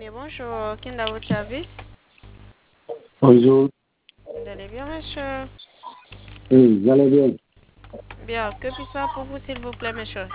Oui, bonjour. Qui est dans votre service? Bonjour. Vous allez bien, monsieur? Oui, j'allais bien. Bien. Que puis-je faire pour vous, s'il vous plaît, monsieur?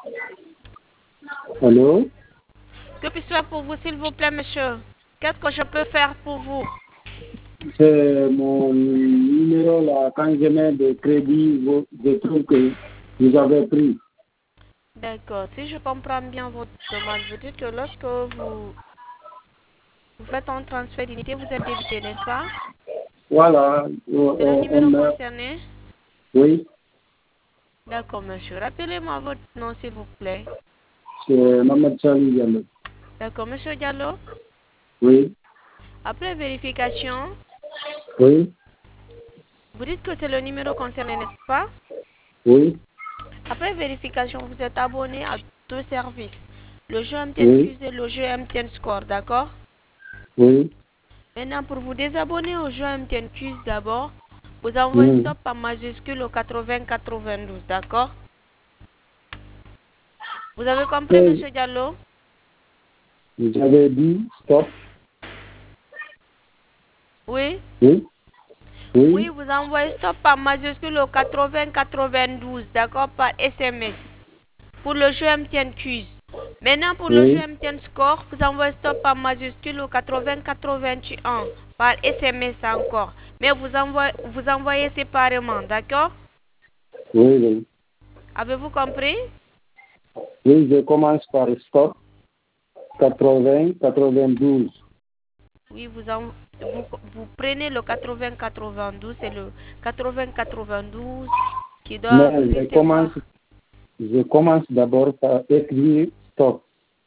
Allô? Que puis-je faire pour vous, s'il vous plaît, monsieur? Qu'est-ce que je peux faire pour vous? C'est mon numéro là. Quand je mets de crédit, je trouve que vous avez pris. D'accord. Si je comprends bien votre demande, vous dites que lorsque vous faites un transfert d'unité, vous êtes débité, n'est-ce pas? Voilà. C'est le numéro concerné? Oui, D'accord, monsieur. Rappelez-moi votre nom, s'il vous plaît. c'est Mohamed Salih Diallo. D'accord, monsieur Diallo. Oui, Après vérification, oui, vous dites que c'est le numéro concerné, n'est-ce pas? oui, Après vérification, vous êtes abonné à deux services. Le jeu MTN oui, Quiz et le jeu MTN Score, d'accord? oui. Maintenant, pour vous désabonner au jeu MTN Quiz d'abord, vous envoyez Mhm. stop en majuscule au 80-92, d'accord? Vous avez compris, Et monsieur Diallo? vous avez dit stop. Oui? Oui, Oui, oui, vous envoyez stop en majuscule au 80-92, d'accord, par SMS. Pour le jeu MTN Quiz. Maintenant, pour le jeu oui. MTN Score, vous envoyez stop en majuscule au 80-81 par SMS encore. Mais vous envoyez séparément, d'accord? Oui, oui. Avez-vous compris? Oui, je commence par stop 80, 92. Oui, vous prenez le 80-92, c'est le 80-92 qui doit Mais recevoir. je commence d'abord par écrire stop.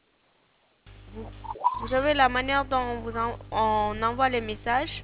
Vous savez la manière dont on envoie les messages?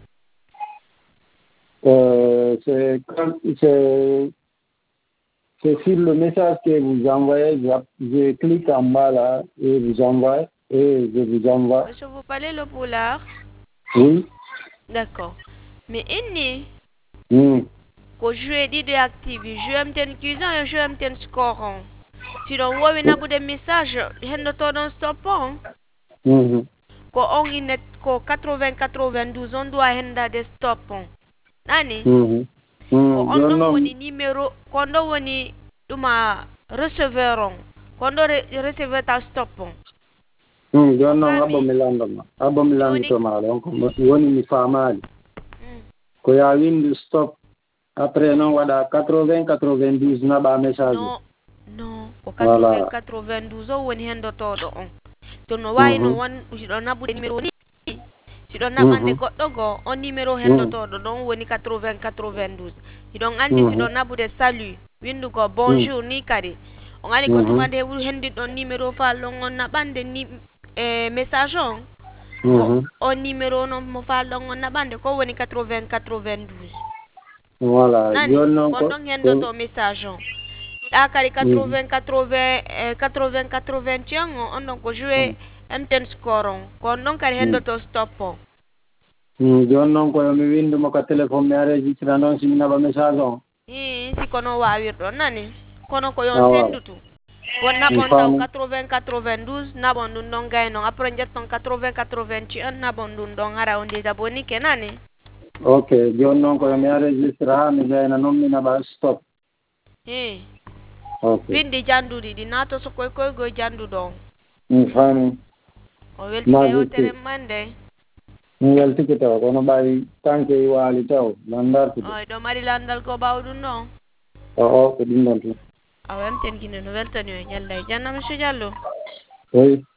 C'est sur le message que vous envoyez, je clique en bas là et vous envoie et je vous envoie. Monsieur, vous parlez le polar? Oui. D'accord. Mais inni, Mm. ko jeu di déactivé, jeu MTN cuisant et jeu MTN score. Si l'on voit une abou de message, hendo to don stop on. Mhm. Ko on inet ko 80-92 on doit henda de stop on. Nani? Mhm. Ko Mm. on Your don num woni numéro, kondo woni duma receveur on. Kondo receveur ta stop on. your O num fami? abo milando Joni. to ma donc woni mi famali Mm. ko ya windu stop après non wada 80 92 na ba message. Non, non. Ko Voilà. 80-92 o woni hendo to do on. To no wayi no Mhm. won ujiɗo naɓude numéro ni siɗo naɓande Mhm. goɗɗo goo on numéro Mhm. hendotoɗo ɗon woni 80-92 iɗon andi siɗo Mhm. naɓude salut windugo Mhm. bonjour ni kadi on andi ko Mhm. tumande henndin ɗon numéro falɗon on naɓande ni message on ko Mhm. on numéro noon mo falɗon on naɓande ko woni 80-92 Voilà. nani Your num kon ɗon hendoto message on ɗa kadi 80-81 o on ɗon ko joué MTN score on kon ɗon kadi hendoto stop o joni noon koyo mi winduma ko téléphone mi enregistré noon simi naɓa message on. si kono wawirɗon nani kono ko yon Waaw sendutu won mi naɓon taw faami 80-92 naɓon ɗum ɗon gay noon après jetton 80-81 naɓon ɗum ɗon hara on désabonike nani ok joni noon koyo mi enregistré ha mi gayna noon mi naɓa stop. Ok bindi janduɗi ɗi nato so koye koygoye janduɗo on mi faami o weltike majuscule yewtere mande mi weltiki taw kono ɓawi tanke waali taw nan dartude oy ɗo mari landal ko ɓawɗum ɗon o ko ɗum ɗon tun a wemten guine no weltani o ñalla e janna monsieur Diallo oui